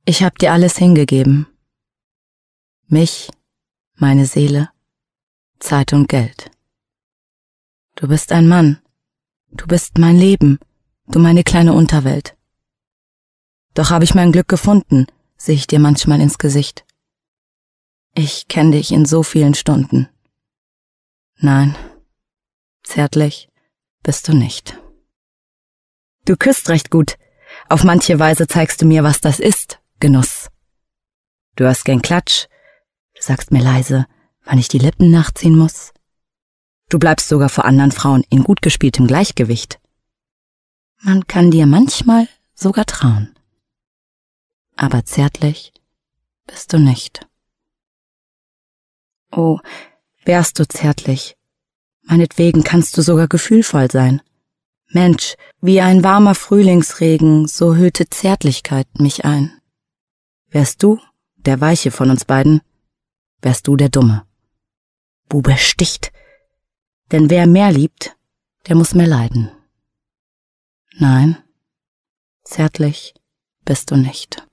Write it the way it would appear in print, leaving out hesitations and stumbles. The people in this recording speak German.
Ich hab dir alles hingegeben. Mich, meine Seele, Zeit und Geld. Du bist ein Mann. Du bist mein Leben, du meine kleine Unterwelt. Doch habe ich mein Glück gefunden, sehe ich dir manchmal ins Gesicht. Ich kenn dich in so vielen Stunden. Nein, zärtlich bist du nicht. Du küsst recht gut. Auf manche Weise zeigst du mir, was das ist, Genuss. Du hast gern Klatsch. Du sagst mir leise, wann ich die Lippen nachziehen muss. Du bleibst sogar vor anderen Frauen in gut gespieltem Gleichgewicht. Man kann dir manchmal sogar trauen. Aber zärtlich bist du nicht. Oh, wärst du zärtlich. Meinetwegen kannst du sogar gefühlvoll sein. Mensch, wie ein warmer Frühlingsregen, so hüllte Zärtlichkeit mich ein. Wärst du der Weiche von uns beiden, wärst du der Dumme. Bube sticht, denn wer mehr liebt, der muss mehr leiden. Nein, zärtlich bist du nicht.